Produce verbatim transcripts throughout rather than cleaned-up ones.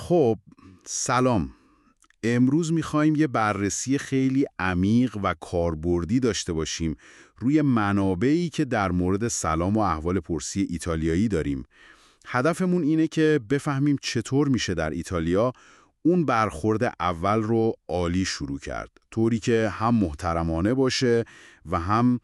خب سلام. امروز میخوایم یه بررسی خیلی عمیق و کاربردی داشته باشیم روی منابعی که در مورد سلام و احوال پرسی ایتالیایی داریم. هدفمون اینه که بفهمیم چطور میشه در ایتالیا اون برخورد اول رو عالی شروع کرد، طوری که هم محترمانه باشه و هم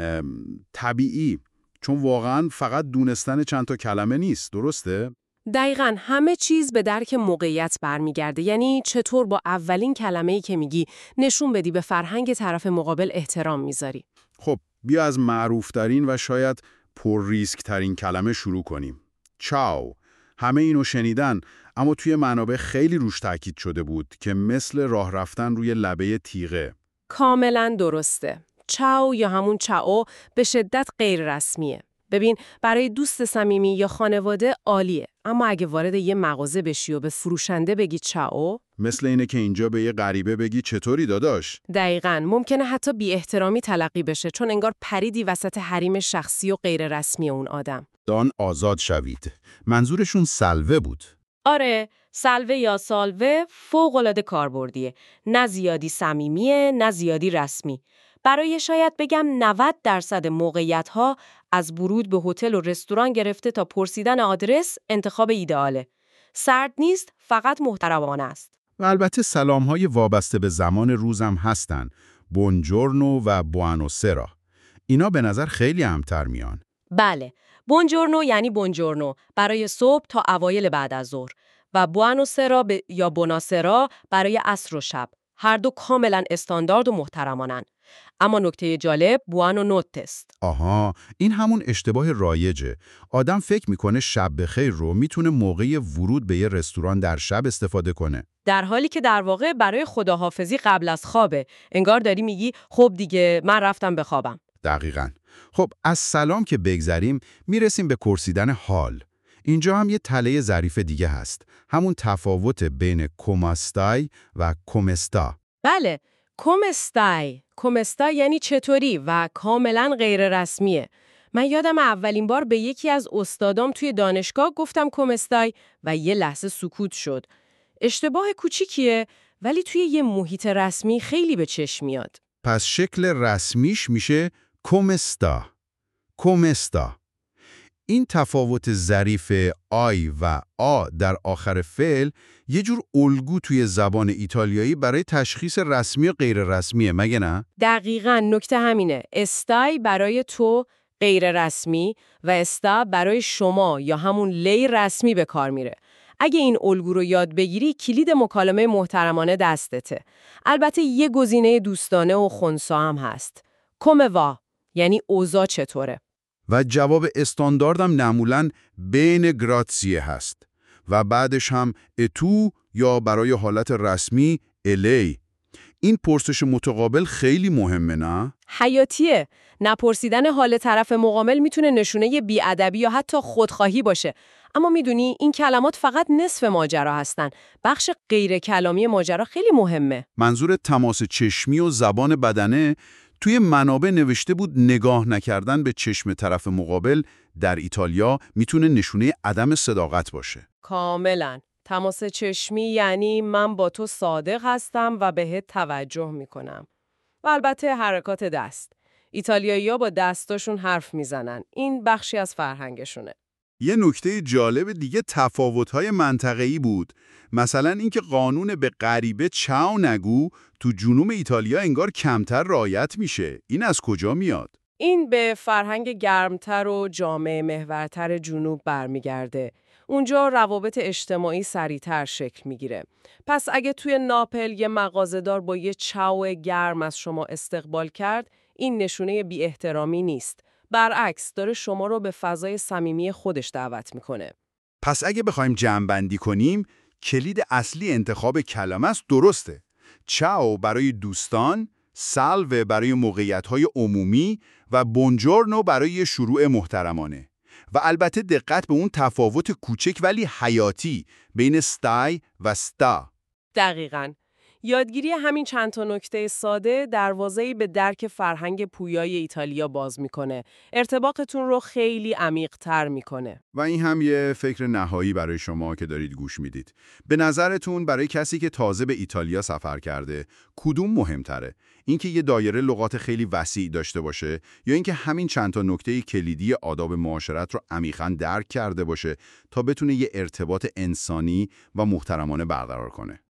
طبیعی، چون واقعا فقط دونستن چند تا کلمه نیست، درسته؟ دقیقاً همه چیز به درک موقعیت برمیگرده. یعنی چطور با اولین کلمه‌ای که میگی نشون بدی به فرهنگ طرف مقابل احترام میذاری. خب بیا از معروفترین و شاید پر ریسک ترین کلمه شروع کنیم. چاو. همه اینو شنیدن، اما توی منابع خیلی روش تاکید شده بود که مثل راه رفتن روی لبه تیغه. کاملاً درسته. چاو یا همون چاو به شدت غیر رسمیه. ببین، برای دوست صمیمی یا خانواده عالیه، اما اگه وارد یه مغازه بشی و به فروشنده بگی چاو، مثل اینه که اینجا به یه غریبه بگی چطوری داداش؟ دقیقاً ممکنه حتی بی احترامی تلقی بشه، چون انگار پریدی وسط حریم شخصی و غیر رسمی اون آدم. دان آزاد شوید. منظورشون سلوه بود. آره، سلوه یا سالوه فوق‌العاده کاربردیه. نه زیادی صمیمیه، نه زیادی رسمی. برای شاید بگم نود درصد موقعیت‌ها از ورود به هتل و رستوران گرفته تا پرسیدن آدرس انتخاب ایدئاله. سرد نیست، فقط محترمانه است. و البته سلام‌های وابسته به زمان روزم هستن. بونجورنو و بوانوسرا. اینا به نظر خیلی امتر میان. بله، بونجورنو یعنی بونجورنو برای صبح تا اوایل بعد از ظهر و بوانوسرا ب... یا بوناسرا برای عصر و شب. هر دو کاملا استاندارد و محترمانن. اما نکته جالب بوانو نوت است. آها، این همون اشتباه رایجه. آدم فکر میکنه شب بخیر رو میتونه موقع ورود به یه رستوران در شب استفاده کنه. در حالی که در واقع برای خداحافظی قبل از خوابه. انگار داری میگی خب دیگه من رفتم بخوابم. دقیقاً. خب از سلام که بگذریم میرسیم به پرسیدن حال. اینجا هم یه تله ظریف دیگه هست. همون تفاوت بین کوماستای و کومستا. بله، کومستای. کومستا یعنی چطوری و کاملا غیر رسمیه. من یادم اولین بار به یکی از استادام توی دانشگاه گفتم کومستای و یه لحظه سکوت شد. اشتباه کوچیکیه، ولی توی یه محیط رسمی خیلی به چشم میاد. پس شکل رسمیش میشه کومستا. کومستا. این تفاوت ظریف آی و آ در آخر فعل یه جور الگو توی زبان ایتالیایی برای تشخیص رسمی و غیر رسمیه، مگه نه؟ دقیقاً نکته همینه. استای برای تو غیر رسمی و استا برای شما یا همون لی رسمی به کار میره. اگه این الگو رو یاد بگیری کلید مکالمه محترمانه دستته. البته یه گزینه دوستانه و خنثی هم هست. کم وا یعنی اوضاع چطوره؟ و جواب استانداردم معمولاً بین گراتسیه هست و بعدش هم اتو یا برای حالت رسمی الی. این پرسش متقابل خیلی مهمه، نه؟ حیاتیه. نپرسیدن حال طرف مقابل میتونه نشونه بی‌ادبی یا حتی خودخواهی باشه. اما میدونی این کلمات فقط نصف ماجرا هستن. بخش غیر کلامی ماجرا خیلی مهمه. منظور تماس چشمی و زبان بدنه. توی منابع نوشته بود نگاه نکردن به چشم طرف مقابل در ایتالیا میتونه نشونه عدم صداقت باشه. کاملا. تماس چشمی یعنی من با تو صادق هستم و بهت توجه میکنم. و البته حرکات دست. ایتالیایی‌ها با دستاشون حرف میزنن. این بخشی از فرهنگشونه. یه نکته جالب دیگه تفاوت‌های منطقه‌ای بود. مثلا اینکه قانون به غریبه چاو نگو تو جنوب ایتالیا انگار کمتر رعایت میشه. این از کجا میاد؟ این به فرهنگ گرمتر و جامعه محورتر جنوب برمیگرده. اونجا روابط اجتماعی سریعتر شکل میگیره. پس اگه توی ناپل یه مغازه‌دار با یه چاو گرم از شما استقبال کرد، این نشونه بی احترامی نیست. برعکس داره شما رو به فضای صمیمی خودش دعوت میکنه. پس اگه بخوایم جمع‌بندی کنیم، کلید اصلی انتخاب کلمه است، درسته. چاو برای دوستان، سالوه برای موقعیت‌های عمومی و بونجورنو برای شروع محترمانه. و البته دقت به اون تفاوت کوچک ولی حیاتی بین ستای و ستا. دقیقاً. یادگیری همین چند تا نکته ساده دروازه‌ای به درک فرهنگ پویای ایتالیا باز میکنه. ارتباطتون رو خیلی عمیق‌تر میکنه. و این هم یه فکر نهایی برای شما که دارید گوش میدید. به نظرتون برای کسی که تازه به ایتالیا سفر کرده، کدوم مهمتره؟ اینکه یه دایره لغات خیلی وسیع داشته باشه یا اینکه همین چند تا نکته کلیدی آداب معاشرت رو عمیقاً درک کرده باشه تا بتونه یه ارتباط انسانی و محترمانه برقرار کنه؟